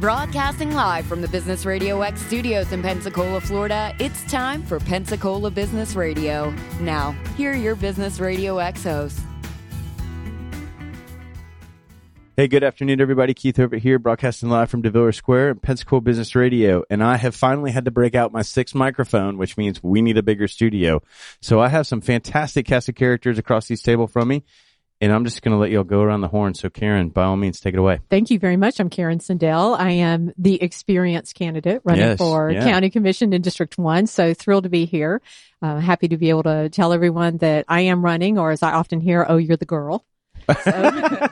Broadcasting live from the Business Radio X studios in Pensacola, Florida, it's time for Pensacola Business Radio. Now, here are your Business Radio X hosts. Hey, good afternoon, everybody. Keith over here, broadcasting live from DeVille Square and Pensacola Business Radio. And I have finally had to break out my 6th microphone, which means we need a bigger studio. So I have some fantastic cast of characters across these table from me. And I'm just going to let y'all go around the horn. So, Karen, by all means, take it away. Thank you very much. I'm Karen Sindell. I am the experienced candidate running for County Commission in District 1. So thrilled to be here. Happy to be able to tell everyone that I am running, or as I often hear, oh, you're the girl. So,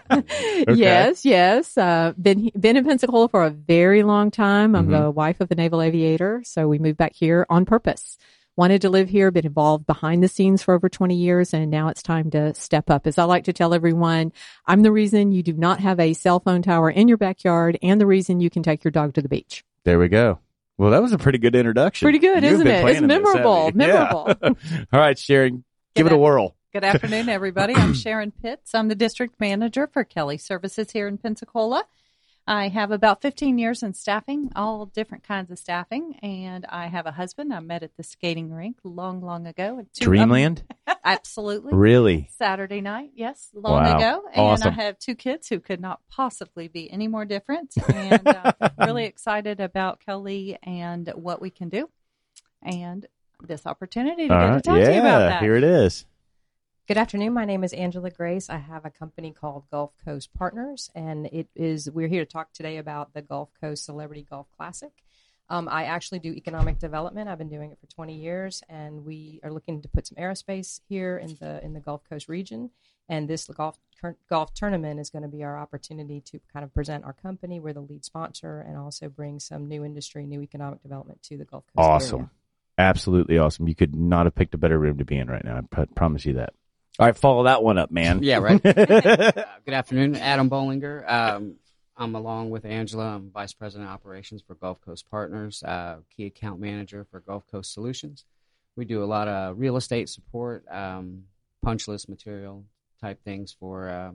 okay. Yes. Been in Pensacola for a very long time. I'm the wife of a naval aviator. So we moved back here on purpose. Wanted to live here, been involved behind the scenes for over 20 years, and now it's time to step up. As I like to tell everyone, I'm the reason you do not have a cell phone tower in your backyard and the reason you can take your dog to the beach. There we go. Well, that was a pretty good introduction. Pretty good, isn't it? It's memorable. Memorable. Yeah. All right, Sharon, give it a whirl. Good afternoon, everybody. I'm Sharon Pitts. I'm the district manager for Kelly Services here in Pensacola. I have about 15 years in staffing, all different kinds of staffing, and I have a husband I met at the skating rink long ago. Dreamland? Absolutely. Really? Saturday night, yes, long ago. And awesome. I have 2 kids who could not possibly be any more different, and really excited about Kelly and what we can do, and this opportunity to get to talk to you about that. Here it is. Good afternoon. My name is Angela Grace. I have a company called Gulf Coast Partners, and we're here to talk today about the Gulf Coast Celebrity Golf Classic. I actually do economic development. I've been doing it for 20 years, and we are looking to put some aerospace here in the Gulf Coast region. And this golf tournament is going to be our opportunity to kind of present our company. We're the lead sponsor, and also bring some new industry, new economic development to the Gulf Coast Awesome. area. Absolutely awesome. You could not have picked a better room to be in right now. I promise you that. All right, follow that one up, man. Yeah, right. Good afternoon, Adam Bollinger. I'm along with Angela. I'm Vice President of Operations for Gulf Coast Partners, Key Account Manager for Gulf Coast Solutions. We do a lot of real estate support, punch list material type things to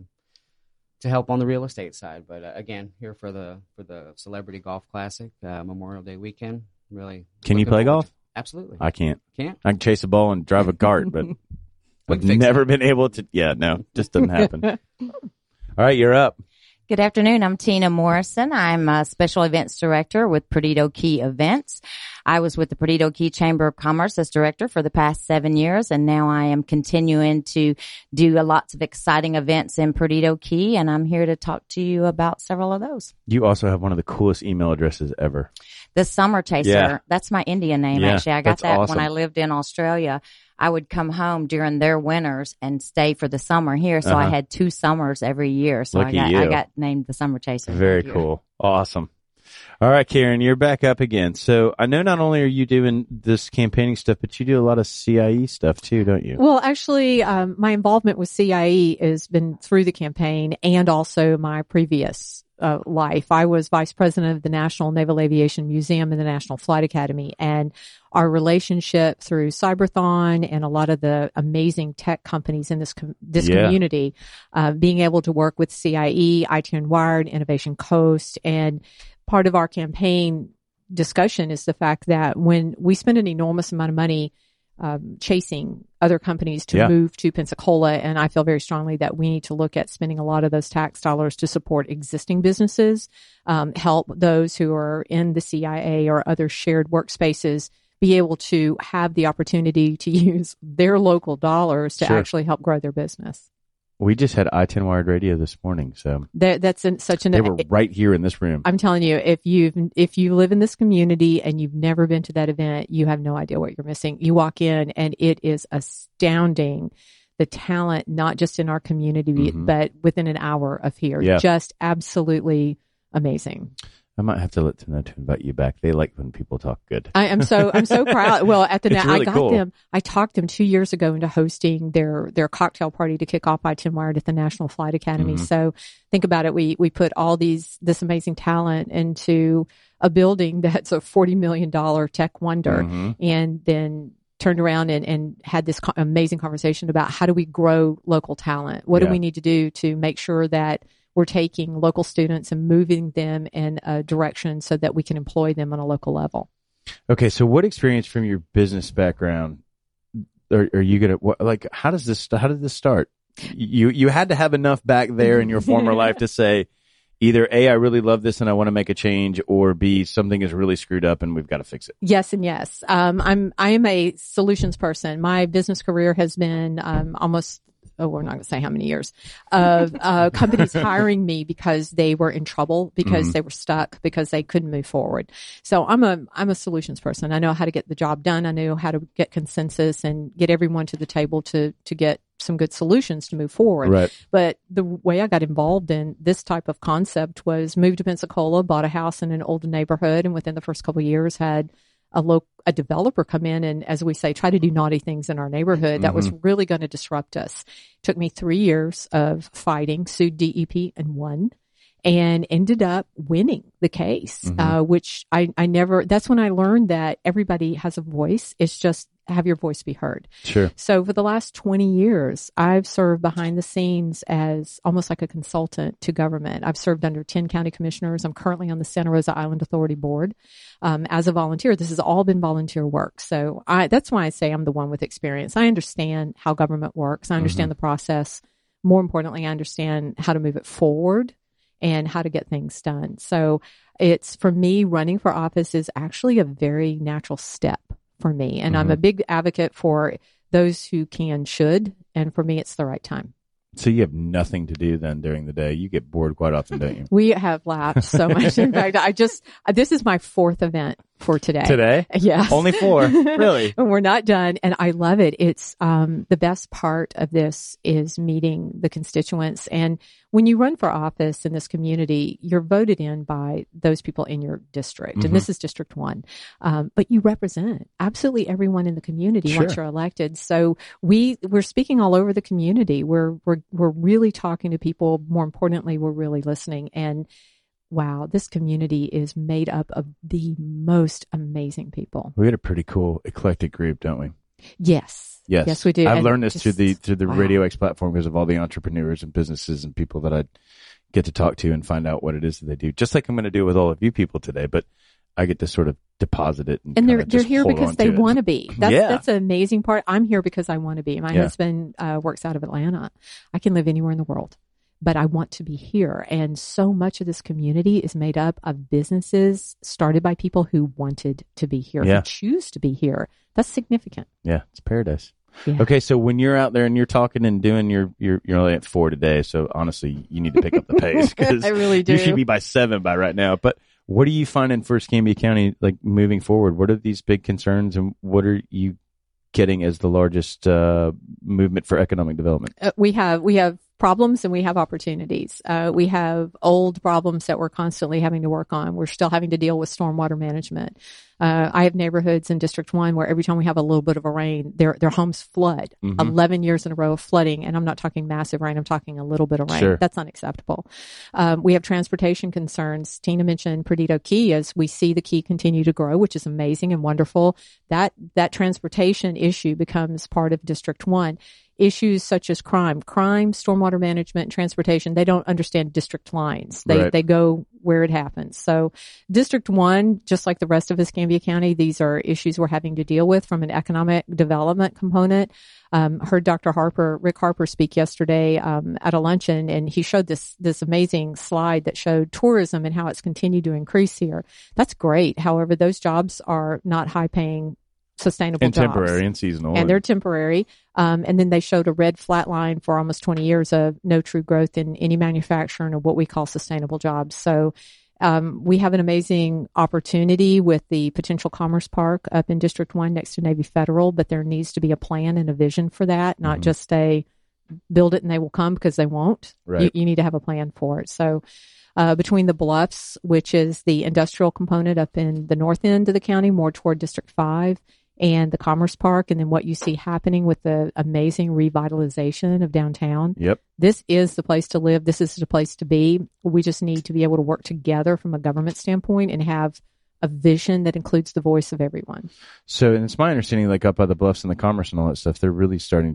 help on the real estate side. But again, here for the Celebrity Golf Classic, Memorial Day weekend. Really. Can you play golf? Absolutely. I can't. Can't? I can chase a ball and drive a cart, but I've never been able to. Yeah, no, just doesn't happen. All right, you're up. Good afternoon. I'm Tina Morrison. I'm a Special Events Director with Perdido Key Events. I was with the Perdido Key Chamber of Commerce as Director for the past 7 years, and now I am continuing to do lots of exciting events in Perdido Key, and I'm here to talk to you about several of those. You also have one of the coolest email addresses ever. The Summer Chaser. Yeah. That's my Indian name, actually. I got that awesome. when I lived in Australia. I would come home during their winters and stay for the summer here. So I had 2 summers every year. So I got named the Summer Chaser. Very cool. Awesome. All right, Karen, you're back up again. So I know not only are you doing this campaigning stuff, but you do a lot of CIE stuff too, don't you? Well, actually, my involvement with CIE has been through the campaign and also my previous life. I was vice president of the National Naval Aviation Museum and the National Flight Academy, and our relationship through Cyberthon and a lot of the amazing tech companies in this community, being able to work with CIE, ITN Wired, Innovation Coast, and part of our campaign discussion is the fact that when we spend an enormous amount of money chasing other companies to move to Pensacola, and I feel very strongly that we need to look at spending a lot of those tax dollars to support existing businesses, help those who are in the CIA or other shared workspaces be able to have the opportunity to use their local dollars to actually help grow their business. We just had I-10 Wired Radio this morning, so they were right here in this room. I'm telling you, if you live in this community and you've never been to that event, you have no idea what you're missing. You walk in and it is astounding, the talent, not just in our community, but within an hour of here. Yeah. Just absolutely amazing. I might have to let them know to invite you back. They like when people talk good. I'm so proud. Well, at the really cool. I talked them 2 years ago into hosting their cocktail party to kick off I-10 Wired at the National Flight Academy. So think about it. We put all this amazing talent into a building that's a $40 million tech wonder, and then turned around and had this amazing conversation about how do we grow local talent? What do we need to do to make sure that we're taking local students and moving them in a direction so that we can employ them on a local level. Okay, so what experience from your business background are you gonna like? How did this start? You had to have enough back there in your former life to say either A, I really love this and I want to make a change, or B, something is really screwed up and we've got to fix it. Yes and yes. I am a solutions person. My business career has been we're not going to say how many years of companies hiring me because they were in trouble, because they were stuck, because they couldn't move forward. So I'm a solutions person. I know how to get the job done. I know how to get consensus and get everyone to the table to get some good solutions to move forward. Right. But the way I got involved in this type of concept was moved to Pensacola, bought a house in an old neighborhood, and within the first couple of years had a developer come in and, as we say, try to do naughty things in our neighborhood that was really going to disrupt us. It took me 3 years of fighting, sued DEP and won, and ended up winning the case, which I never, that's when I learned that everybody has a voice. It's just have your voice be heard. Sure. So for the last 20 years, I've served behind the scenes as almost like a consultant to government. I've served under 10 county commissioners. I'm currently on the Santa Rosa Island Authority Board as a volunteer. This has all been volunteer work. So that's why I say I'm the one with experience. I understand how government works. I understand the process. More importantly, I understand how to move it forward and how to get things done. So it's, for me, running for office is actually a very natural step for me. And I'm a big advocate for those who should. And for me, it's the right time. So you have nothing to do then during the day. You get bored quite often, don't you? We have laughed so much. In fact, this is my 4th event for today. Today? Yes. Only 4? Really? And we're not done. And I love it. It's, the best part of this is meeting the constituents. And when you run for office in this community, you're voted in by those people in your district. And this is District 1. But you represent absolutely everyone in the community once you're elected. So we're speaking all over the community. We're really talking to people. More importantly, we're really listening. And wow, this community is made up of the most amazing people. We had a pretty cool eclectic group, don't we? Yes, we do. I've learned this through the Radio X platform because of all the entrepreneurs and businesses and people that I get to talk to and find out what it is that they do. Just like I'm going to do with all of you people today, but I get to sort of deposit it. And they're here because they want to be. That's an amazing part. I'm here because I want to be. My husband works out of Atlanta. I can live anywhere in the world, but I want to be here. And so much of this community is made up of businesses started by people who wanted to be here, who choose to be here. That's significant. Yeah, it's paradise. Yeah. Okay, so when you're out there and you're talking and doing you're only at 4 today, so honestly, you need to pick up the pace because I really do. You should be by 7 by right now. But what are you finding for Escambia County, like moving forward? What are these big concerns, and what are you getting as the largest movement for economic development? We have problems and we have opportunities. We have old problems that we're constantly having to work on. We're still having to deal with stormwater management. I have neighborhoods in District 1 where every time we have a little bit of a rain, their homes flood. 11 years in a row of flooding. And I'm not talking massive rain. I'm talking a little bit of rain. Sure. That's unacceptable. We have transportation concerns. Tina mentioned Perdido Key. As we see the Key continue to grow, which is amazing and wonderful, that transportation issue becomes part of District 1. Issues such as crime, stormwater management, and transportation, they don't understand district lines. They go where it happens. So District 1, just like the rest of Escambia County, these are issues we're having to deal with from an economic development component. Heard Dr. Rick Harper speak yesterday at a luncheon, and he showed this amazing slide that showed tourism and how it's continued to increase here. That's great. However, those jobs are not high-paying sustainable and jobs. Temporary and seasonal. And they're temporary. And then they showed a red flat line for almost 20 years of no true growth in any manufacturing or what we call sustainable jobs. So we have an amazing opportunity with the potential Commerce Park up in District 1 next to Navy Federal, but there needs to be a plan and a vision for that, not just a build it and they will come, because they won't. Right. You need to have a plan for it. So between the Bluffs, which is the industrial component up in the north end of the county, more toward District 5, and the Commerce Park, and then what you see happening with the amazing revitalization of downtown. Yep. This is the place to live. This is the place to be. We just need to be able to work together from a government standpoint and have a vision that includes the voice of everyone. So, and it's my understanding, like up by the Bluffs and the Commerce and all that stuff, they're really starting to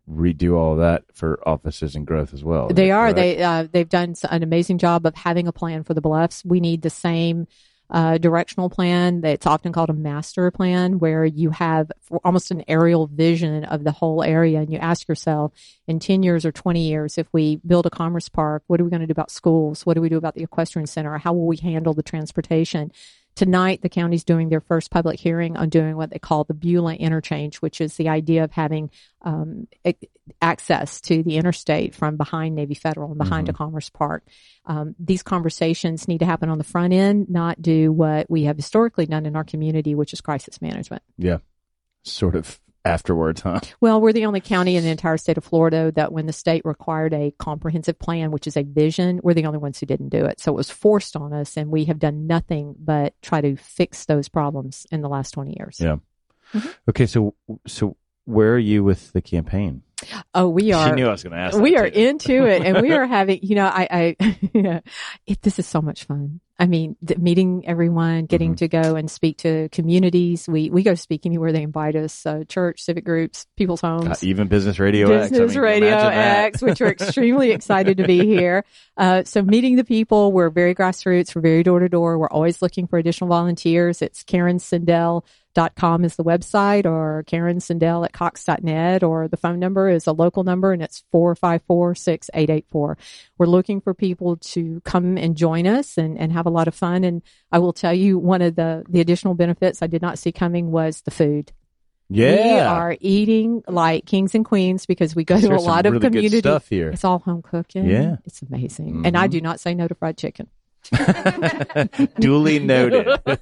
redo all that for offices and growth as well. They are. Correct? They've done an amazing job of having a plan for the Bluffs. We need the same directional plan. It's often called a master plan, where you have almost an aerial vision of the whole area, and you ask yourself, in 10 years or 20 years, if we build a commerce park, what are we going to do about schools? What do we do about the equestrian center? How will we handle the transportation? Tonight, the county's doing their first public hearing on doing what they call the Beulah interchange, which is the idea of having access to the interstate from behind Navy Federal and behind a commerce park. These conversations need to happen on the front end, not do what we have historically done in our community, which is crisis management. Yeah. Sort of afterwards, huh? Well, we're the only county in the entire state of Florida that when the state required a comprehensive plan, which is a vision, we're the only ones who didn't do it. So it was forced on us, and we have done nothing but try to fix those problems in the last 20 years. Yeah. Okay. So where are you with the campaign? Oh, we are. She knew I was going to ask that. We are into it, and we are having, this is so much fun. I mean, meeting everyone, getting to go and speak to communities. We go to speak anywhere they invite us, church, civic groups, people's homes. Even Business Radio X. Business Radio X, which we're extremely excited to be here. So meeting the people, we're very grassroots, we're very door to door. We're always looking for additional volunteers. It's KarenSindel.com is the website, or KarenSindel@Cox.net, or the phone number is a local number, and it's 454-6884. We're looking for people to come and join us and have a lot of fun. And I will tell you, one of the additional benefits I did not see coming was the food. Yeah. We are eating like kings and queens because we go to a lot of really community. good stuff here. It's all home cooking. Yeah. It's amazing. And I do not say no to fried chicken. Duly noted.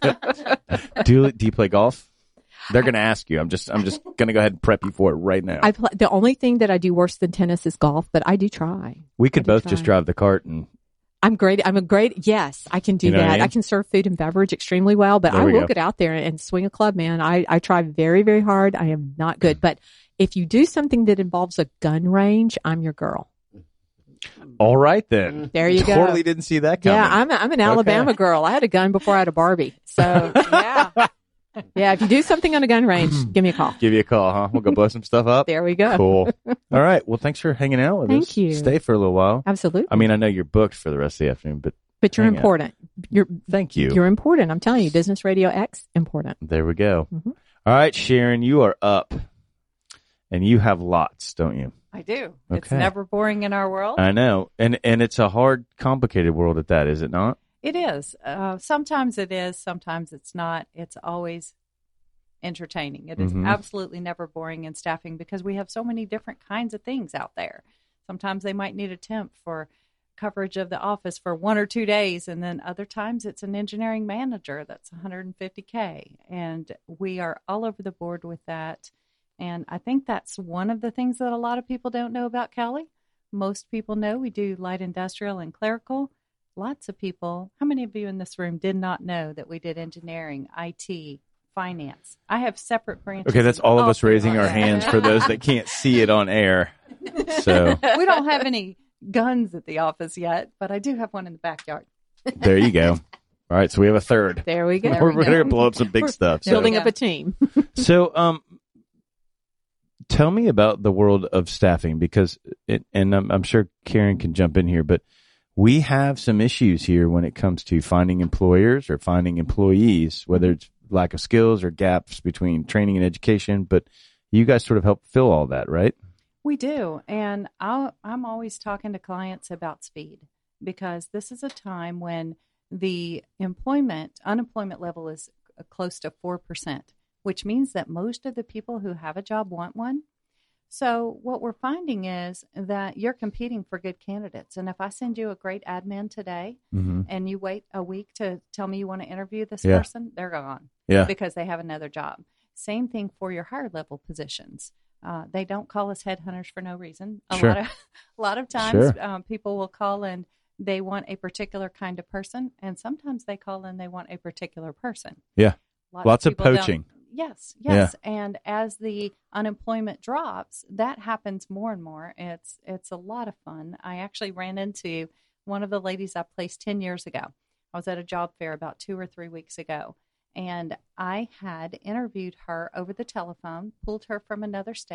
Do you play golf? They're going to ask you. I'm just going to go ahead and prep you for it right now. The only thing that I do worse than tennis is golf, but I do try. We could both just drive the cart and. Yes, I can do You know that. what I mean? I can serve food and beverage extremely well, but There I we will go. get out there and swing a club, man. I try very, very hard. I am not good. But if you do something that involves a gun range, I'm your girl. All right, then. There you go. Totally didn't see that coming. Yeah, I'm an Alabama girl. I had a gun before I had a Barbie. So, yeah. Yeah, if you do something on a gun range, give me a call. Give you a call, huh? We'll go blow some stuff up. There we go. Cool. All right. Well, thanks for hanging out with us. Thank you. Stay for a little while. Absolutely. I mean, I know you're booked for the rest of the afternoon, but you're hang out. important. Thank you. You're important. I'm telling you, Business Radio X, important. There we go. All right, Sharon, you are up. And you have lots, don't you? I do. Okay. It's never boring in our world. I know. And it's a hard, complicated world at that, is it not? It is. Sometimes it is. Sometimes it's not. It's always entertaining. It is absolutely never boring in staffing because we have so many different kinds of things out there. Sometimes they might need a temp for coverage of the office for 1 or 2 days, and then other times it's an engineering manager that's $150K, and we are all over the board with that. And I think that's one of the things that a lot of people don't know about Kelly. Most people know we do light industrial and clerical. Lots of people, how many of you in this room did not know that we did engineering, IT, finance? I have separate branches. Okay, that's all of us through raising our that. hands for those that can't see it on air. So We don't have any guns at the office yet, but I do have one in the backyard. there you go. All right, so we have a third. There we go. We're going to blow up some big stuff. So. Building up a team. So, tell me about the world of staffing because, and I'm sure Karen can jump in here, but we have some issues here when it comes to finding employers or finding employees, whether it's lack of skills or gaps between training and education. But you guys sort of help fill all that, right? We do. And I'm always talking to clients about speed because this is a time when the unemployment level is close to 4%, which means that most of the people who have a job want one. So what we're finding is that you're competing for good candidates. And if I send you a great admin today and you wait a week to tell me you want to interview this person, they're gone because they have another job. Same thing for your higher level positions. They don't call us headhunters for no reason. A lot of times people will call and they want a particular kind of person. And sometimes they call and they want a particular person. Yeah. Lots of poaching. Yes. Yeah. And as the unemployment drops, that happens more and more. It's a lot of fun. I actually ran into one of the ladies I placed 10 years ago. I was at a job fair about 2 or 3 weeks ago, and I had interviewed her over the telephone, pulled her from another state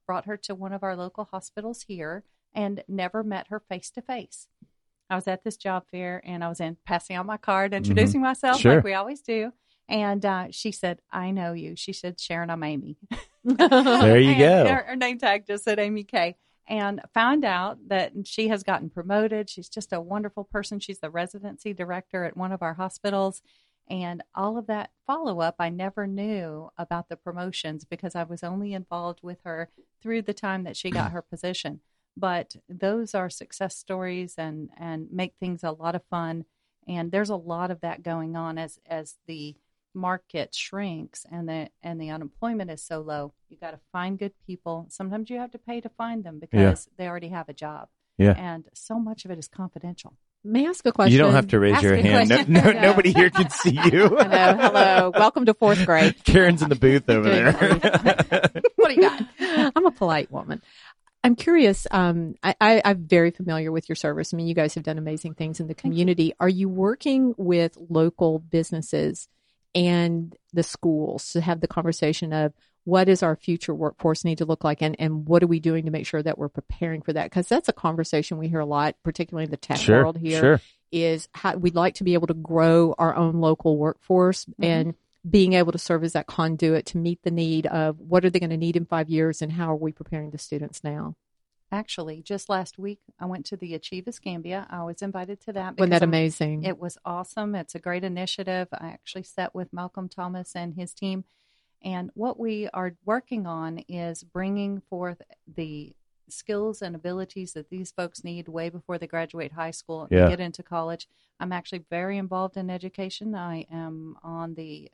brought her to one of our local hospitals here and never met her face to face. I was at this job fair and I was passing out my card, introducing myself Sure. like we always do. And she said, "I know you." She said, "Sharon, I'm Amy." There you go. Her name tag just said Amy K. And found out that she has gotten promoted. She's just a wonderful person. She's the residency director at one of our hospitals. And all of that follow-up, I never knew about the promotions because I was only involved with her through the time that she got her position. But those are success stories and make things a lot of fun. And there's a lot of that going on as the market shrinks and the unemployment is so low. You got to find good people. Sometimes you have to pay to find them because they already have a job. Yeah. And so much of it is confidential. May I ask a question? You don't have to raise Ask your a hand. question. Nobody here can see you. Hello, hello. Welcome to fourth grade. Karen's in the booth over there. What do you got? I'm a polite woman. I'm curious. I'm very familiar with your service. I mean, you guys have done amazing things in the community. Are you working with local businesses and the schools to have the conversation of what does our future workforce need to look like and what are we doing to make sure that we're preparing for that? Because that's a conversation we hear a lot, particularly in the tech world here, is how we'd like to be able to grow our own local workforce and being able to serve as that conduit to meet the need of what are they going to need in 5 years and how are we preparing the students now? Actually, just last week, I went to the Achieve Escambia. I was invited to that. Wasn't that amazing? It was awesome. It's a great initiative. I actually sat with Malcolm Thomas and his team. And what we are working on is bringing forth the skills and abilities that these folks need way before they graduate high school and get into college. I'm actually very involved in education. I am on the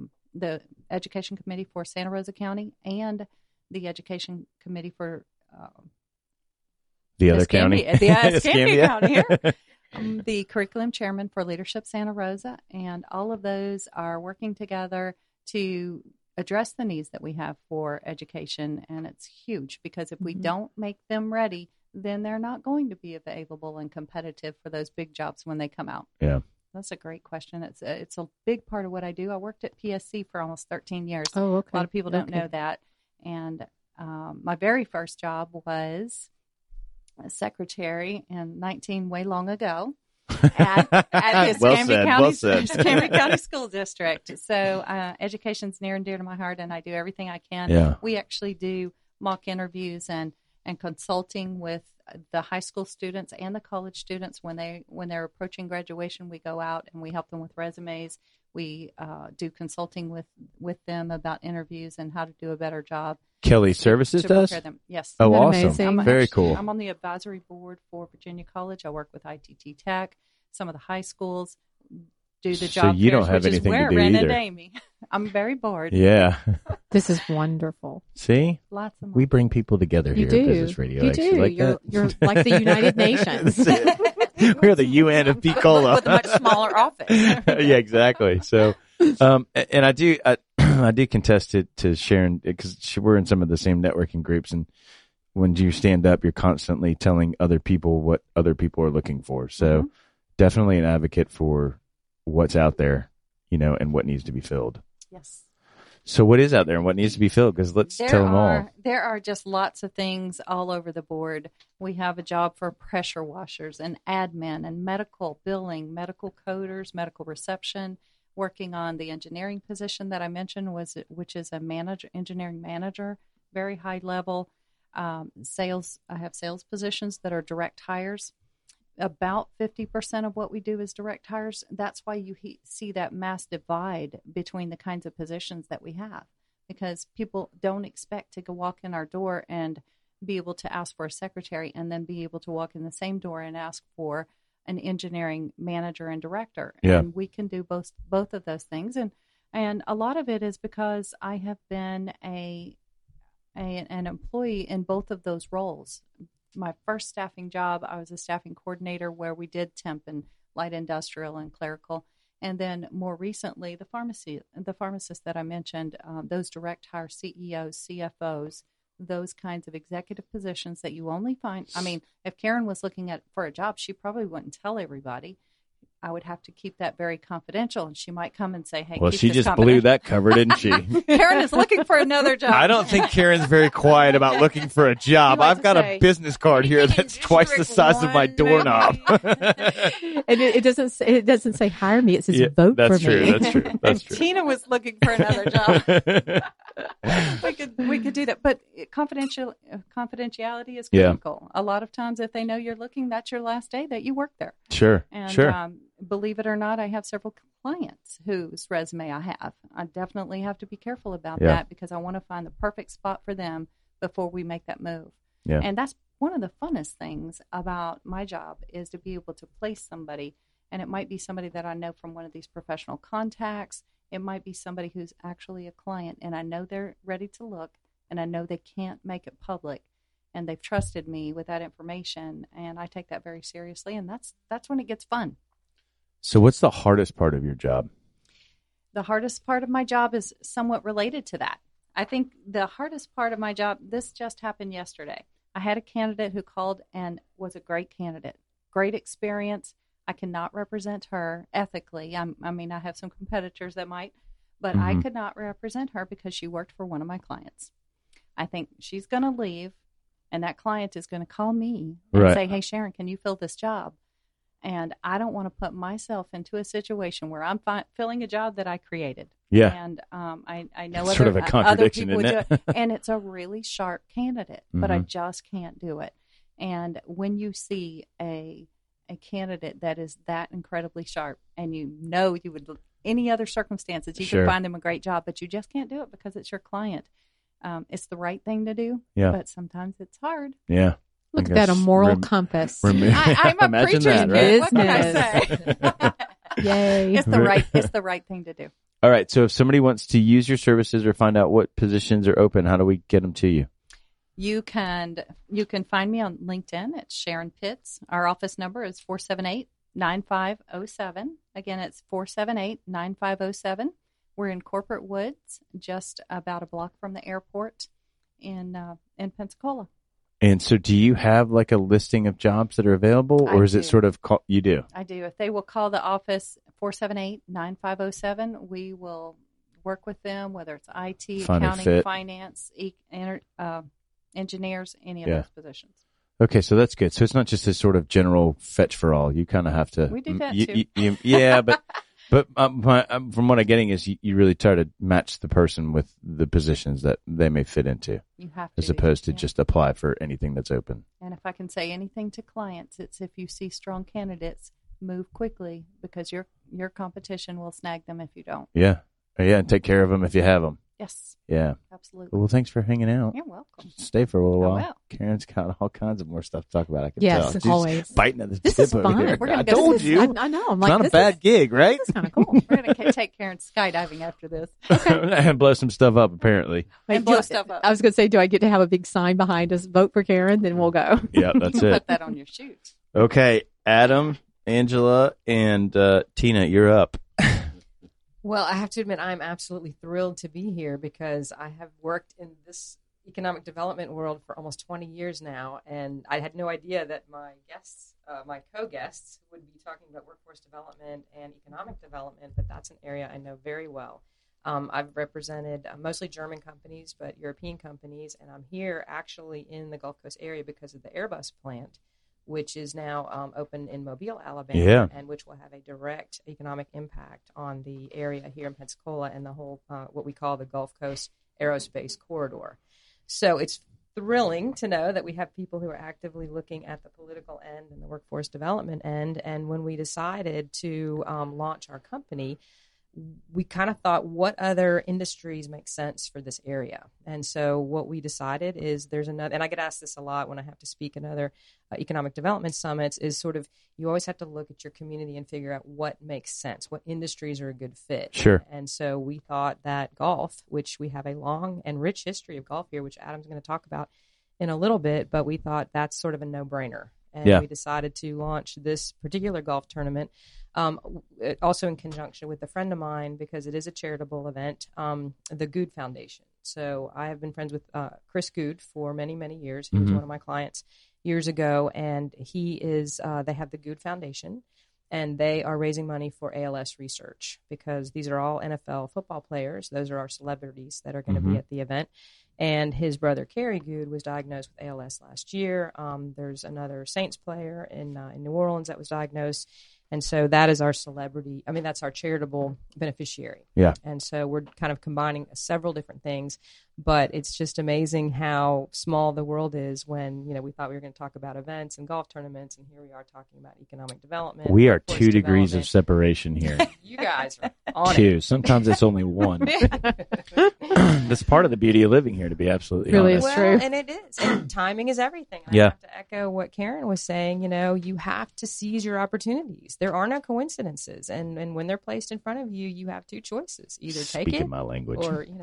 education committee for Santa Rosa County and the education committee for the other county. The Escambia County here. I'm the curriculum chairman for Leadership Santa Rosa, and all of those are working together to address the needs that we have for education. And it's huge because if we don't make them ready, then they're not going to be available and competitive for those big jobs when they come out. Yeah. That's a great question. It's a big part of what I do. I worked at PSC for almost 13 years. Oh, okay. A lot of people don't know that. And my very first job was a secretary in way long ago at the Escambia County School District. So education's near and dear to my heart, and I do everything I can. Yeah. We actually do mock interviews and consulting with the high school students and the college students when they're approaching graduation. We go out and we help them with resumes. We do consulting with them about interviews and how to do a better job. Kelly Services does? Them. Yes. Oh, awesome. Amazing? Very cool. I'm on the advisory board for Virginia College. I work with ITT Tech, some of the high schools, do the job So you fairs, don't have which anything is where to do I ran either. into Amy. I'm very bored. Yeah. This is wonderful. See? Lots of We bring people together You here do. at Business Radio. You X. do. Like you're that? like the United Nations. We're the UN of Picola. with a much smaller office. Yeah, exactly. So, and I do contest it to Sharon because we're in some of the same networking groups, and when you stand up, you're constantly telling other people what other people are looking for. So, definitely an advocate for what's out there, and what needs to be filled. Yes. So, what is out there and what needs to be filled? Because let's tell them all. There are just lots of things all over the board. We have a job for pressure washers and admin and medical billing, medical coders, medical reception. Working on the engineering position that I mentioned, which is a engineering manager, very high level. Sales. I have sales positions that are direct hires. About 50% of what we do is direct hires. That's why you see that mass divide between the kinds of positions that we have, because people don't expect to go walk in our door and be able to ask for a secretary and then be able to walk in the same door and ask for an engineering manager and director. Yeah. And we can do both of those things. And a lot of it is because I have been an employee in both of those roles. My first staffing job, I was a staffing coordinator where we did temp and light industrial and clerical. And then more recently, the pharmacists that I mentioned, those direct hire CEOs, CFOs, those kinds of executive positions that you only find. I mean, if Karen was looking for a job, she probably wouldn't tell everybody. I would have to keep that very confidential, and she might come and say, "Hey, Well, keep she this just blew confidential." that cover, didn't she? Karen is looking for another job. I don't think Karen's very quiet about looking for a job. You like I've to got say, a business card here that's twice the size of my doorknob. And it doesn't say hire me. It says Yeah, vote that's for true. me. That's true. That's And true. Tina was looking for another job. we could do that, but confidentiality is Yeah. critical. A lot of times, if they know you're looking, that's your last day that you work there. Sure. And Sure. believe it or not, I have several clients whose resume I have. I definitely have to be careful about Yeah. that because I want to find the perfect spot for them before we make that move. Yeah. And that's one of the funnest things about my job is to be able to place somebody. And it might be somebody that I know from one of these professional contacts. It might be somebody who's actually a client, and I know they're ready to look, and I know they can't make it public, and they've trusted me with that information, and I take that very seriously, and that's when it gets fun. So what's the hardest part of your job? The hardest part of my job is somewhat related to that. I think the hardest part of my job, this just happened yesterday. I had a candidate who called and was a great candidate, great experience. I cannot represent her ethically. I have some competitors that might, but I could not represent her because she worked for one of my clients. I think she's going to leave, and that client is going to call me and Right. say, "Hey, Sharon, can you fill this job?" And I don't want to put myself into a situation where I'm filling a job that I created. Yeah. And I know Sort of a other contradiction, people isn't do it? it. And it's a really sharp candidate, but I just can't do it. And when you see a candidate that is that incredibly sharp, and you would, any other circumstances, you Sure. could find them a great job, but you just can't do it because it's your client. It's the right thing to do, Yeah. but sometimes it's hard. Yeah. Look I at that, a guess moral rem- compass. I'm a Imagine preacher's that, right? kid. What can I say? Yay. It's the right thing to do. All right. So if somebody wants to use your services or find out what positions are open, how do we get them to you? You can find me on LinkedIn. It's Sharon Pitts. Our office number is 478-9507. Again, it's 478-9507. We're in Corporate Woods, just about a block from the airport in Pensacola. And so do you have like a listing of jobs that are available, or I is it do. sort of you do? I do. If they will call the office 478-9507, we will work with them, whether it's IT, Find a accounting, fit. finance, engineers, any of Yeah. those positions. Okay, so that's good. So it's not just this sort of general fetch for all. You kind of have to. We do that you- too. yeah, but from what I'm getting is you really try to match the person with the positions that they may fit into, You have to. as opposed to Yeah. just apply for anything that's open. And if I can say anything to clients, it's if you see strong candidates, move quickly because your competition will snag them if you don't. Yeah, and take care of them if you have them. Yes, Yeah. absolutely. Well, thanks for hanging out. You're welcome. Stay for a little I while. will. Karen's got all kinds of more stuff to talk about. I can Yes, tell. She's always. biting at the This tip is over fun. here. We're gonna I go- told this is- you. I know. I'm It's like, not a this bad is, gig, right? this is kind of cool. We're going to take Karen skydiving after this. And blow some stuff up, apparently. And blow stuff up. I was going to say, do I get to have a big sign behind us? Vote for Karen, then we'll go. Yeah, that's You can it. put that on your shoot. Okay, Adam, Angela, and Tina, you're up. Well, I have to admit, I'm absolutely thrilled to be here because I have worked in this economic development world for almost 20 years now, and I had no idea that my guests, my co-guests, would be talking about workforce development and economic development, but that's an area I know very well. I've represented mostly German companies, but European companies, and I'm here actually in the Gulf Coast area because of the Airbus plant, which is now open in Mobile, Alabama, Yeah. and which will have a direct economic impact on the area here in Pensacola and the whole, what we call the Gulf Coast Aerospace Corridor. So it's thrilling to know that we have people who are actively looking at the political end and the workforce development end. And when we decided to launch our company, we kind of thought, what other industries make sense for this area? And so what we decided is there's another, and I get asked this a lot when I have to speak in other economic development summits, is sort of, you always have to look at your community and figure out what makes sense, what industries are a good fit. Sure. And so we thought that golf, which we have a long and rich history of golf here, which Adam's going to talk about in a little bit, but we thought that's sort of a no-brainer. And Yeah. we decided to launch this particular golf tournament, also in conjunction with a friend of mine, because it is a charitable event, the Good Foundation. So I have been friends with Chris Good for many, many years. He was one of my clients years ago, and he is, they have the Good Foundation, and they are raising money for ALS research because these are all NFL football players. Those are our celebrities that are going to be at the event. And his brother, Kerry Good, was diagnosed with ALS last year. There's another Saints player in New Orleans that was diagnosed. And so that is our celebrity. I mean, that's our charitable beneficiary. Yeah. And so we're kind of combining several different things. But it's just amazing how small the world is when, we thought we were going to talk about events and golf tournaments. And here we are talking about economic development. We are 2 degrees of separation here. You guys are on 2. Sometimes it's only 1. That's part of the beauty of living here, to be absolutely Really honest. is true. And it is. And timing is everything. I have to echo what Karen was saying. You have to seize your opportunities. There are no coincidences. And when they're placed in front of you, you have 2 choices. Either take Speaking it my language.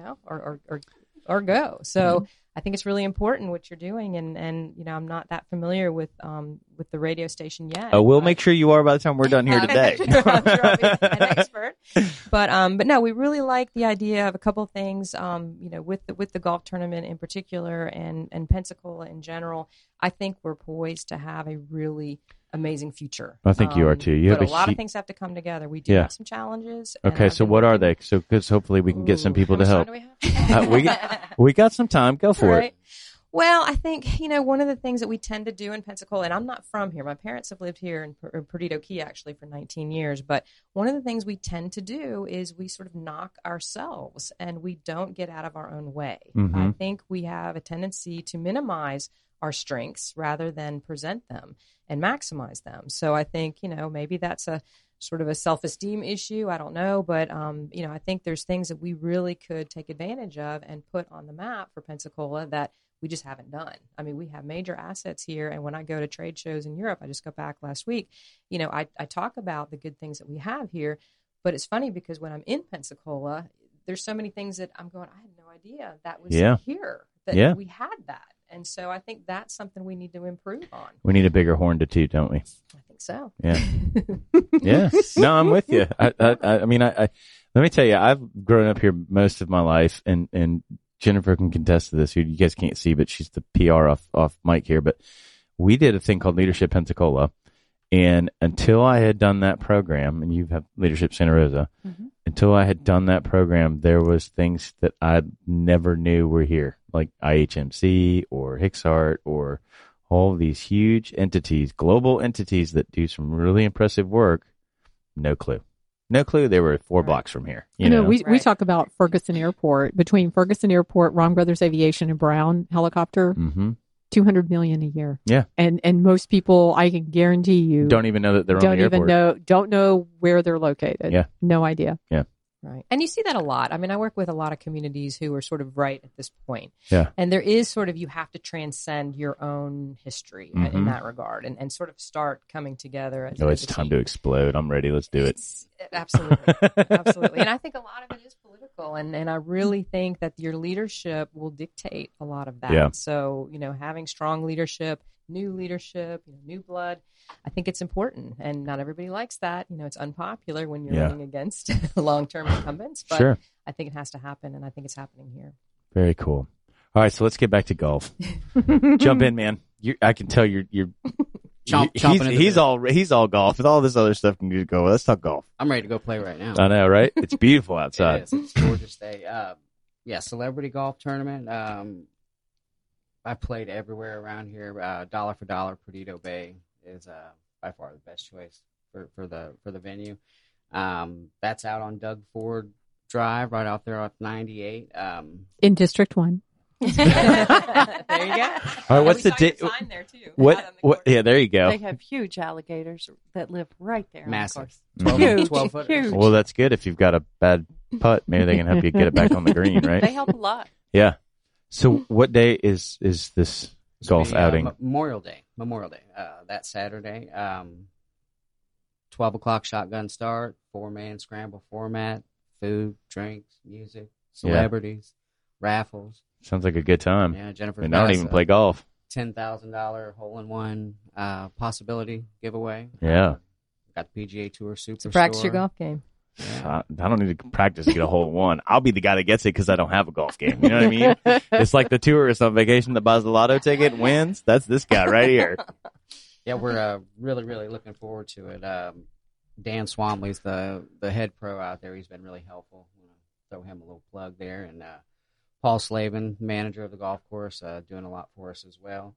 or go. So I think it's really important what you're doing. And I'm not that familiar with the radio station yet. Oh, we'll make sure you are by the time we're done here today. I'm sure I'll be an expert. But no, we really like the idea of a couple of things, with the golf tournament in particular and Pensacola in general. I think we're poised to have a really amazing future. I think you are too. You but have a lot of things have to come together. We do have some challenges. Okay, so what are they? So, because hopefully we can get some people to help. We got some time. Go for it. Well, I think, one of the things that we tend to do in Pensacola, and I'm not from here. My parents have lived here in Perdido Key actually for 19 years. But one of the things we tend to do is we sort of knock ourselves and we don't get out of our own way. I think we have a tendency to minimize our strengths rather than present them and maximize them. So I think, maybe that's a sort of a self-esteem issue. I don't know. But, I think there's things that we really could take advantage of and put on the map for Pensacola that we just haven't done. I mean, we have major assets here. And when I go to trade shows in Europe, I just got back last week, I talk about the good things that we have here. But it's funny because when I'm in Pensacola, there's so many things that I'm going, I had no idea that was here, that we had that. And so I think that's something we need to improve on. We need a bigger horn to toot, don't we? I think so. Yeah. Yeah. No, I'm with you. I mean, let me tell you, I've grown up here most of my life, and Jennifer can contest to this, who you guys can't see, but she's the PR off mic here. But we did a thing called Leadership Pensacola. And until I had done that program, and you have Leadership Santa Rosa, until I had done that program, there was things that I never knew were here, like IHMC or Hicksart or all these huge entities, global entities that do some really impressive work. No clue. No clue they were 4 blocks from here. You know, we talk about Ferguson Airport. Between Ferguson Airport, Ron Brothers Aviation, and Brown Helicopter, $200 million a year. Yeah. And most people, I can guarantee you, don't even know that they're on the airport. Don't know where they're located. Yeah. No idea. Yeah. Right. And you see that a lot. I mean, I work with a lot of communities who are sort of right at this point. Yeah. And there is sort of, you have to transcend your own history in that regard and sort of start coming together. It's time to explode. I'm ready. Let's do it. Absolutely. Absolutely. And I think a lot of it is political. And I really think that your leadership will dictate a lot of that. Yeah. So, having strong leadership, new blood, I think it's important. And not everybody likes that. It's unpopular when you're running against long-term incumbents. But I think it has to happen. And I think it's happening here. Very cool. All right. So let's get back to golf. Jump in, man. I can tell you're he's all golf. With all this other stuff can just go. Let's talk golf. I'm ready to go play right now. I know, right? It's beautiful outside. It is. It's gorgeous day. Celebrity golf tournament. I played everywhere around here. Dollar for Dollar, Perdido Bay is by far the best choice for the venue. That's out on Doug Ford Drive, right out there off 98. In District 1. There you go. All right, what's the sign there too? What? Yeah, there you go. They have huge alligators that live right there. Massive. 12 foot. Huge. Well, that's good. If you've got a bad putt, maybe they can help you get it back on the green, right? They help a lot. Yeah. So what day is this golf outing? Memorial Day. That Saturday. 12 o'clock shotgun start, 4-man scramble format, food, drinks, music, celebrities, raffles. Sounds like a good time. Yeah, Jennifer. And I don't even play golf. $10,000 hole-in-one possibility giveaway. Yeah. Got the PGA Tour Superstore. To practice your golf game. Yeah. I don't need to practice to get a hole-in-one. I'll be the guy that gets it because I don't have a golf game. You know what I mean? It's like the tourist on vacation that buys the lotto ticket and wins. That's this guy right here. Yeah, we're really, really looking forward to it. Dan Swamley's the head pro out there. He's been really helpful. Throw him a little plug there. And Paul Slavin, manager of the golf course, doing a lot for us as well.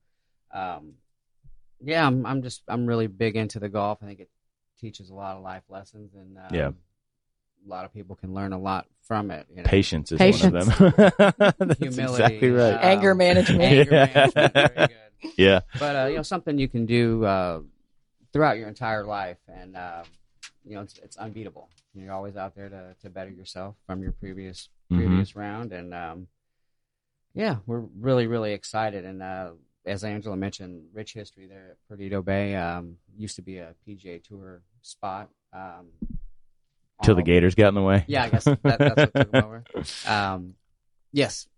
Yeah, I'm really big into the golf. I think it teaches a lot of life lessons, and a lot of people can learn a lot from it. You know? Patience is one of them. That's humility, exactly right. Anger management. Very good. Yeah. But something you can do throughout your entire life, and it's unbeatable. You're always out there to better yourself from your previous round, and we're really, really excited. And as Angela mentioned, rich history there at Perdido Bay. Used to be a PGA Tour spot. Till the Gators got in the way. Yeah, I guess that's what took them over. Yes,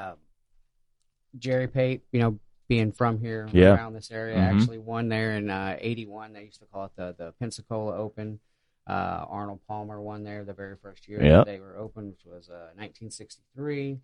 Jerry Pate, being from here around this area, actually won there in 81. They used to call it the Pensacola Open. Arnold Palmer won there the very first year that they were open, which was 1963.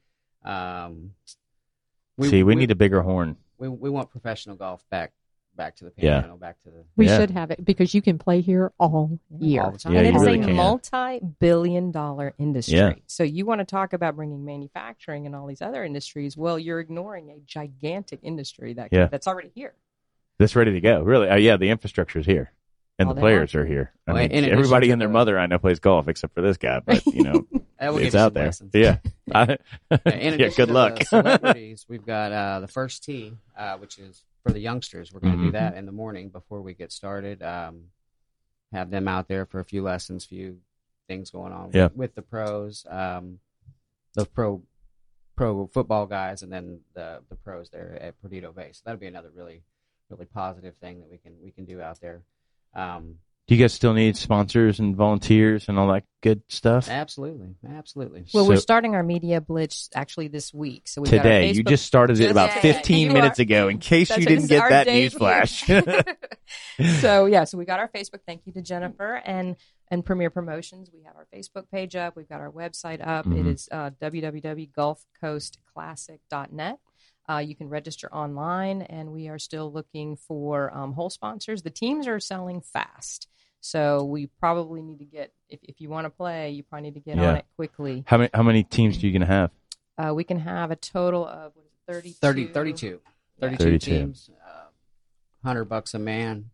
We need a bigger horn. We want professional golf back to the Panhandle, back to the... We should have it because you can play here all year. All the time. Yeah, and it you is really a can. multi-billion-dollar industry. Yeah. So you want to talk about bringing manufacturing and all these other industries. Well, you're ignoring a gigantic industry that's already here. That's ready to go. Really? The infrastructure is here. And All the day players are here. I mean, everybody and their mother I know plays golf except for this guy, but it's out there. Lessons. Yeah. In addition good to luck. The celebrities, we've got the first tee, which is for the youngsters. We're going to do that in the morning before we get started. Have them out there for a few lessons, few things going on with the pros, the pro football guys, and then the pros there at Perdido Bay. So that'll be another really, really positive thing that we can do out there. Do you guys still need sponsors and volunteers and all that good stuff? Absolutely. Well, we're starting our media blitz actually this week. So today, you just started it about 15 minutes ago. In case you didn't get that newsflash. So we got our Facebook. Thank you to Jennifer and Premier Promotions. We have our Facebook page up. We've got our website up. It is www.gulfcoastclassic.net. You can register online, and we are still looking for hole sponsors. The teams are selling fast, so we probably need to get. If you want to play, you probably need to get on it quickly. How many teams are you going to have? We can have a total of 32 teams. $100 a man.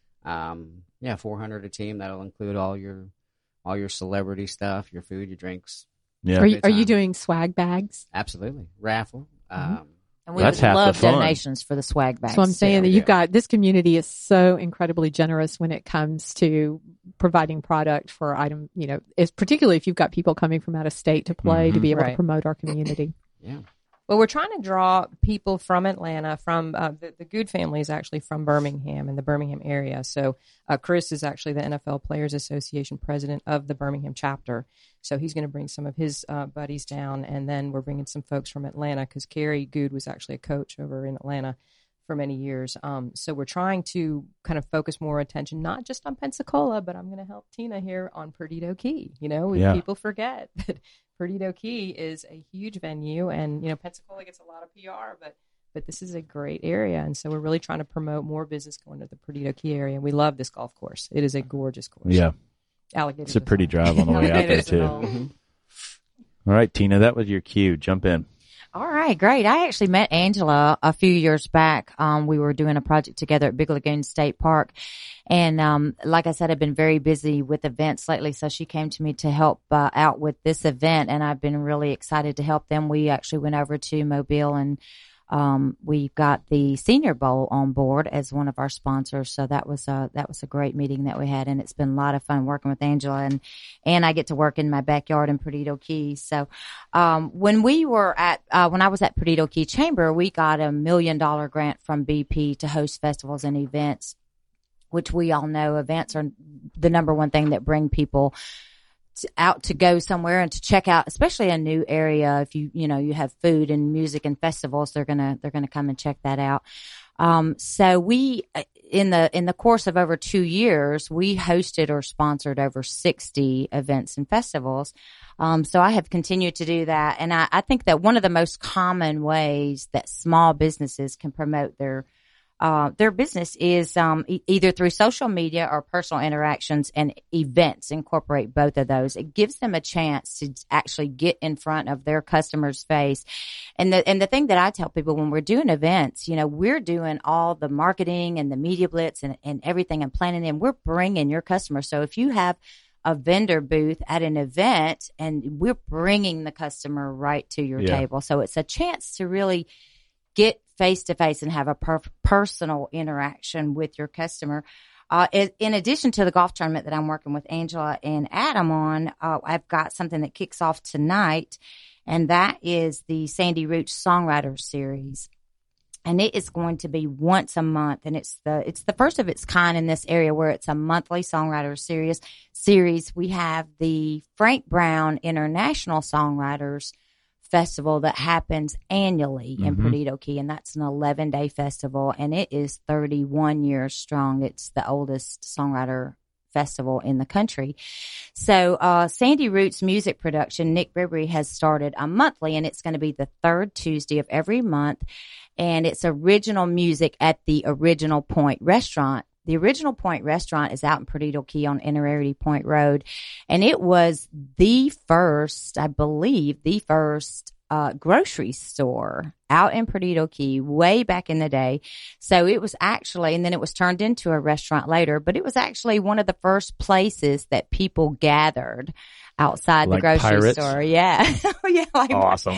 400 a team. That'll include all your celebrity stuff, your food, your drinks. Yeah. Are you doing swag bags? Absolutely. Raffle. And we would love donations for the swag bags. So I'm saying that you've got this community is so incredibly generous when it comes to providing product for item. It's particularly if you've got people coming from out of state to play to be able to promote our community. Yeah. Well, we're trying to draw people from Atlanta, from the Good family is actually from Birmingham in the Birmingham area. So Chris is actually the NFL Players Association president of the Birmingham chapter. So he's going to bring some of his buddies down, and then we're bringing some folks from Atlanta because Carrie Good was actually a coach over in Atlanta for many years. So we're trying to kind of focus more attention, not just on Pensacola, but I'm going to help Tina here on Perdido Key. People forget that Perdido Key is a huge venue, and Pensacola gets a lot of PR, but this is a great area, and so we're really trying to promote more business going to the Perdido Key area. And we love this golf course; it is a gorgeous course. Yeah, alligators. It's a pretty drive on the way out there too. All right, Tina, that was your cue. Jump in. All right, great. I actually met Angela a few years back. We were doing a project together at Big Lagoon State Park. And like I said, I've been very busy with events lately, so she came to me to help out with this event, and I've been really excited to help them. We actually went over to Mobile, and we got the Senior Bowl on board as one of our sponsors. So that was a great meeting that we had, and it's been a lot of fun working with Angela, and I get to work in my backyard in Perdido Key. So when I was at Perdido Key Chamber, we got $1 million grant from BP to host festivals and events, which we all know events are the number one thing that bring people out to go somewhere and to check out, especially a new area. If you have food and music and festivals, they're gonna come and check that out. So we, in the course of over 2 years, we hosted or sponsored over 60 events and festivals. So I have continued to do that. And I think that one of the most common ways that small businesses can promote their their business is either through social media or personal interactions, and events incorporate both of those. It gives them a chance to actually get in front of their customer's face. And the thing that I tell people when we're doing events, we're doing all the marketing and the media blitz and everything and planning them. We're bringing your customer. So if you have a vendor booth at an event, and we're bringing the customer right to your table. So it's a chance to really get face to face and have a personal interaction with your customer. In addition to the golf tournament that I'm working with Angela and Adam on, I've got something that kicks off tonight, and that is the Sandy Roots Songwriter Series. And it is going to be once a month, and it's the first of its kind in this area where it's a monthly songwriter series. We have the Frank Brown International Songwriters Festival that happens annually in Perdido Key, and that's an 11-day festival, and it is 31 years strong. It's the oldest songwriter festival in the country. So Sandy Roots Music Production, Nick Bibry, has started a monthly, and it's going to be the third Tuesday of every month, and it's original music at the Original Point Restaurant. The Original Point Restaurant is out in Perdido Key on Innerarity Point Road, and it was the first grocery store out in Perdido Key way back in the day. So it was actually, and then it was turned into a restaurant later, but it was actually one of the first places that people gathered outside the grocery pirates? Store. Yeah. Yeah. Awesome.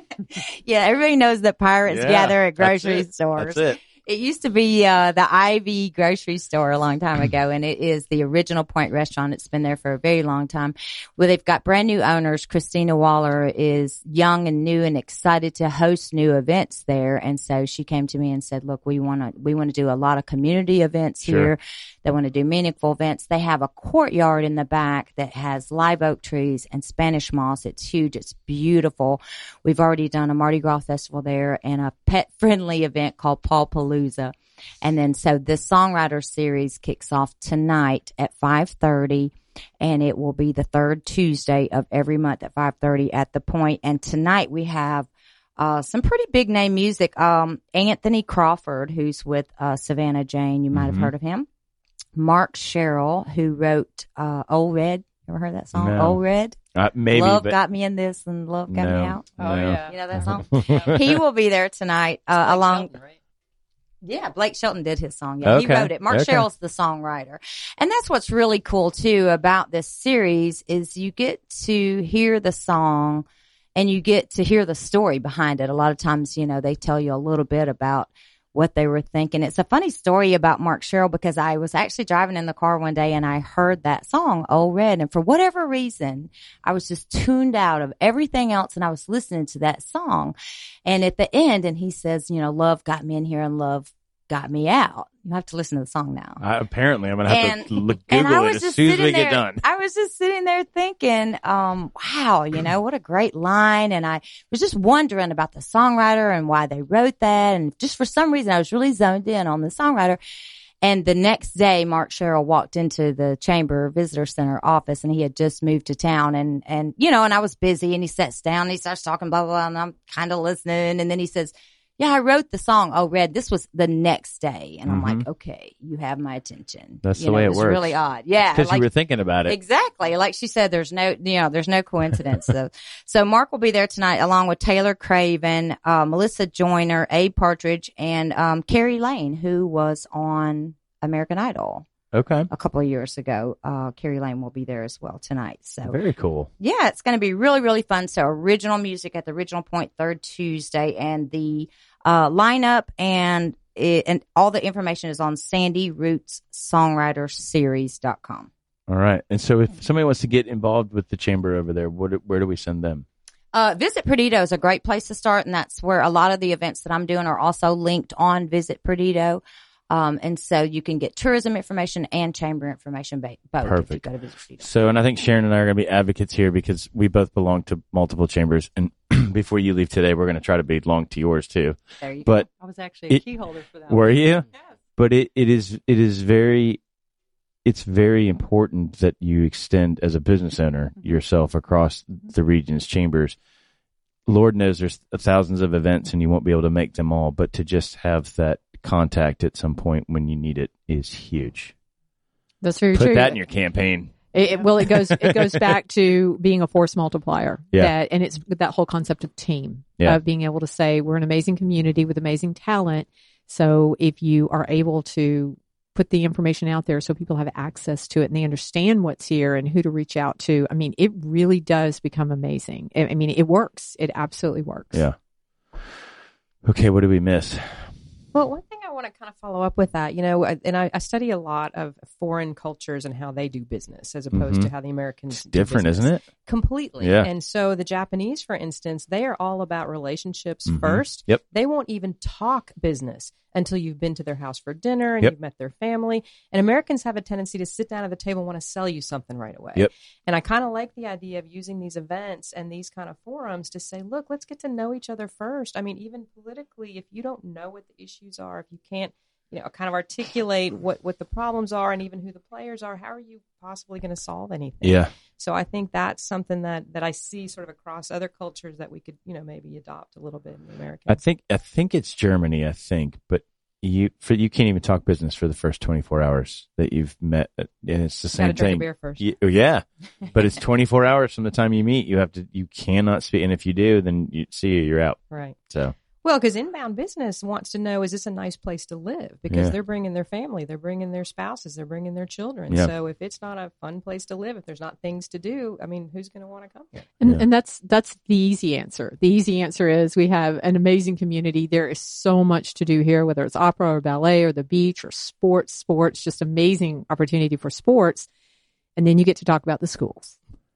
Yeah. Everybody knows that pirates gather at grocery stores. That's it. It used to be the Ivy grocery store a long time ago, and it is the Original Point Restaurant. It's been there for a very long time. Well, they've got brand new owners. Christina Waller is young and new and excited to host new events there, and so she came to me and said, "Look, we want to do a lot of community events here. They want to do meaningful events. They have a courtyard in the back that has live oak trees and Spanish moss. It's huge. It's beautiful. We've already done a Mardi Gras festival there and a pet-friendly event called Paul Palooza. And then so the Songwriter Series kicks off tonight at 5:30, and it will be the third Tuesday of every month at 5:30 at the Point. And tonight we have some pretty big name music. Anthony Crawford, who's with Savannah Jane. You might have heard of him. Mark Sherrill, who wrote Old Red. Ever heard that song? No. Old Red? Maybe. Love got me in this and love got me out. Oh, yeah. You know that song? He will be there tonight along. Shelton, right? Yeah, Blake Shelton did his song. Yeah, Okay. He wrote it. Mark Sherrill's the songwriter. And that's what's really cool, too, about this series is you get to hear the song and you get to hear the story behind it. A lot of times, they tell you a little bit about what they were thinking. It's a funny story about Mark Sherrill because I was actually driving in the car one day and I heard that song, Old Red. And for whatever reason, I was just tuned out of everything else and I was listening to that song. And at the end, and he says, love got me in here and love got me out. You have to listen to the song now. Apparently, I'm going to have to Google it as soon as we get done. I was just sitting there thinking, wow, what a great line. And I was just wondering about the songwriter and why they wrote that. And just for some reason, I was really zoned in on the songwriter. And the next day, Mark Sherrill walked into the Chamber Visitor Center office and he had just moved to town and I was busy and he sits down and he starts talking, blah, blah, blah, and I'm kind of listening. And then he says, yeah, I wrote the song, Oh Red. This was the next day. And I'm like, okay, you have my attention. That's the way it works. It's really odd. Yeah. Because you were thinking about it. Exactly. Like she said, there's no coincidence. So Mark will be there tonight along with Taylor Craven, Melissa Joyner, Abe Partridge, and Carrie Lane, who was on American Idol. Okay. A couple of years ago. Carrie Lane will be there as well tonight. So very cool. Yeah, it's going to be really, really fun. So original music at the Original Point, third Tuesday, and the lineup and all the information is on SandyRootsSongwriterSeries.com. All right. And so if somebody wants to get involved with the chamber over there, where do we send them? Visit Perdido is a great place to start, and that's where a lot of the events that I'm doing are also linked on Visit Perdido. And so you can get tourism information and chamber information both. Perfect. If you go to Visit Perdido. So, and I think Sharon and I are going to be advocates here because we both belong to multiple chambers. And before you leave today, we're going to try to belong to yours too. There you go. I was actually a key holder for that. Were you? Yes. But it's very important that you extend as a business owner yourself across the region's chambers. Lord knows there's thousands of events and you won't be able to make them all, but to just have that contact at some point when you need it is huge. That's very Put true. that in your campaign. It goes back to being a force multiplier. Yeah. And it's that whole concept of team, Yeah. of being able to say we're an amazing community with amazing talent. So if you are able to put the information out there so people have access to it and they understand what's here and who to reach out to, I mean, it really does become amazing. I mean, it works. It absolutely works. Yeah. Okay, what did we miss? Well, one thing I want to kind of follow up with that, and I study a lot of foreign cultures and how they do business as opposed to how the Americans It's do different, business. isn't it? Completely. Yeah. And so the Japanese, for instance, they are all about relationships Mhm. first. Yep. They won't even talk business until you've been to their house for dinner and Yep. you've met their family. And Americans have a tendency to sit down at the table and want to sell you something right away. Yep. And I kind of like the idea of using these events and these kind of forums to say, look, let's get to know each other first. I mean, even politically, if you don't know what the issues are, if you can't, kind of articulate what the problems are and even who the players are, how are you possibly going to solve anything? Yeah. So I think that's something that I see sort of across other cultures that we could, maybe adopt a little bit in the American. I think it's Germany, but you can't even talk business for the first 24 hours that you've met, and it's the same Gotta drink thing. a beer first. Yeah. But it's 24 hours from the time you meet. You cannot speak, and if you do, then you're out. Right. So. Well, because inbound business wants to know, is this a nice place to live? Because Yeah. they're bringing their family, they're bringing their spouses, they're bringing their children. Yeah. So if it's not a fun place to live, if there's not things to do, I mean, who's going to want to come here? And that's the easy answer. The easy answer is we have an amazing community. There is so much to do here, whether it's opera or ballet or the beach or sports, just amazing opportunity for sports. And then you get to talk about the schools.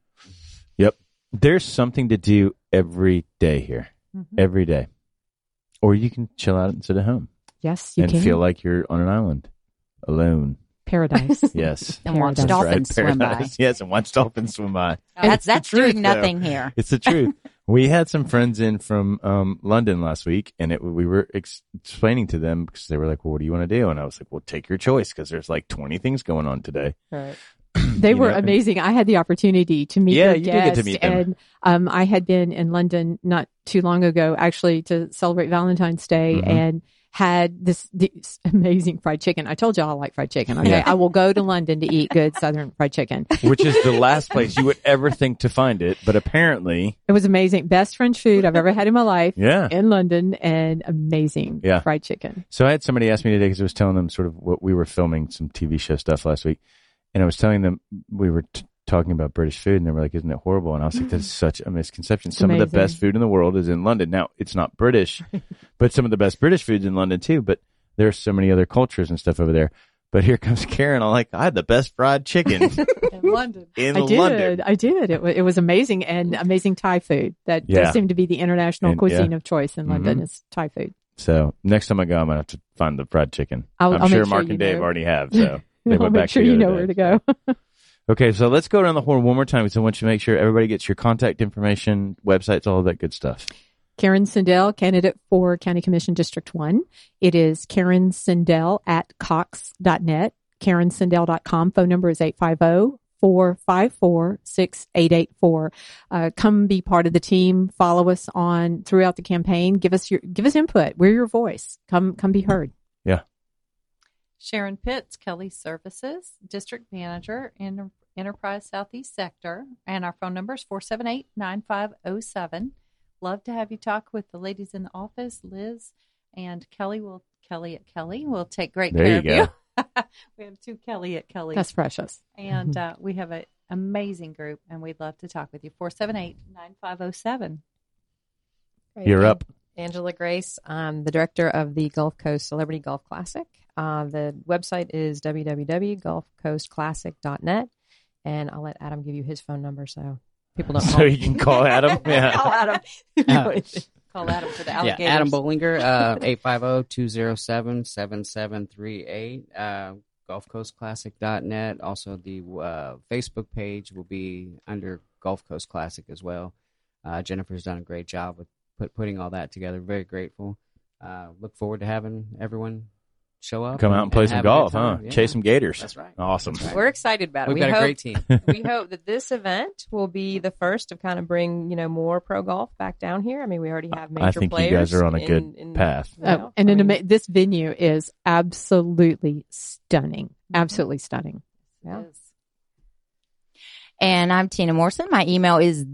Yep. There's something to do every day here. Mm-hmm. Every day. Or you can chill out and sit at home. Yes, you and can. feel like you're on an island alone. Paradise. Yes. And watch Paradise. dolphins swim by. Paradise. Yes, and watch dolphins swim by. That's truth, doing nothing here. It's the truth. We had some friends in from London last week, and we were explaining to them because they were like, well, what do you want to do? And I was like, well, take your choice because there's like 20 things going on today. Right. They were amazing. I had the opportunity to meet their you guests, did get to meet them. and I had been in London not too long ago, actually, to celebrate Valentine's Day, Mhm. and had this amazing fried chicken. I told y'all I like fried chicken. Okay, Yeah. I will go to London to eat good Southern fried chicken. Which is the last place you would ever think to find it, but apparently, It was amazing. Best French food I've ever had in my life. yeah. In London, and amazing Yeah. fried chicken. So I had somebody ask me today because I was telling them sort of what we were filming, some TV show stuff last week, and I was telling them we were talking about British food, and they were like, "Isn't it horrible?" And I was like, "That's such a misconception. Some of the amazing. best food in the world is in London. Now, it's not British, but some of the best British food's in London too. But there's so many other cultures and stuff over there." But here comes Karen. I'm like, I had the best fried chicken in London. in I London. did. It was amazing, and amazing Thai food. That Yeah. does seem to be the international And, cuisine yeah. of choice in London Mhm. is Thai food. So next time I go, I'm gonna have to find the fried chicken. I'll I'm make sure sure Mark you and Dave know. already have. So they I'll went make back sure the you other know day, where to so. go. Okay, so let's go around the horn one more time. So I want you to make sure everybody gets your contact information, websites, all of that good stuff. Karen Sindell, candidate for County Commission District 1. It is Karen Sindell at cox.net, KarenSindell.com. Phone number is 850-454-6884. Come be part of the team. Follow us on throughout the campaign. Give us input. We're your voice. Come be heard. Yeah. Sharon Pitts, Kelly Services, District Manager in Enterprise Southeast Sector, and our phone number is 478-9507. Love to have you talk with the ladies in the office, Liz and Kelly will take great There care you of go. you. We have two Kelly at Kelly. That's precious. And we have an amazing group, and we'd love to talk with you. 478-9507. Great. You're up. Angela Grace. I'm the director of the Gulf Coast Celebrity Golf Classic. The website is www.gulfcoastclassic.net. And I'll let Adam give you his phone number so people don't So call you can call Adam. Yeah. Call Adam. If you want anything. Call Adam for the Yeah, alligators. Adam Bollinger, 850-207-7738. GulfCoastClassic.net. Also, the Facebook page will be under Gulf Coast Classic as well. Jennifer's done a great job with putting all that together. Very grateful. Look forward to having everyone show up. Come out and play some have a good golf, huh? time. Yeah. Chase some gators. That's right. Awesome. That's right. We're excited about it. We've got a great team. We hope that this event will be the first to kind of bring, more pro golf back down here. I mean, we already have major I think players. you guys are on a good path. This venue is absolutely stunning. Absolutely stunning. Yeah. And I'm Tina Morrison. My email is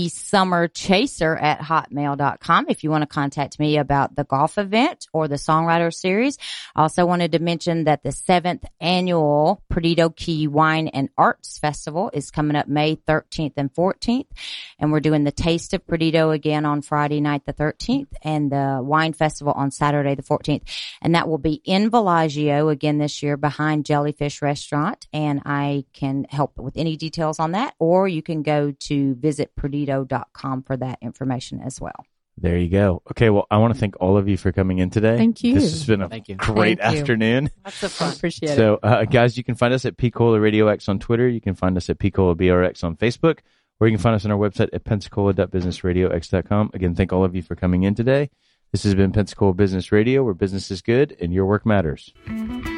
thesummerchaser@hotmail.com if you want to contact me about the golf event or the songwriter series. I also wanted to mention that the 7th annual Perdido Key Wine and Arts Festival is coming up May 13th and 14th. And we're doing the Taste of Perdido again on Friday night the 13th and the Wine Festival on Saturday the 14th. And that will be in Bellagio again this year behind Jellyfish Restaurant. And I can help with any details on that, or you can go to visitperdido.com for that information as well. There you go. Okay, well, I want to thank all of you for coming in today. Thank you. This has been a great Thank you. afternoon. Lots of fun. Appreciate it. So, guys, you can find us at P-Cola Radio X on Twitter. You can find us at P-Cola BRX on Facebook, or you can find us on our website at pensacola.businessradiox.com. Again, thank all of you for coming in today. This has been Pensacola Business Radio, where business is good and your work matters.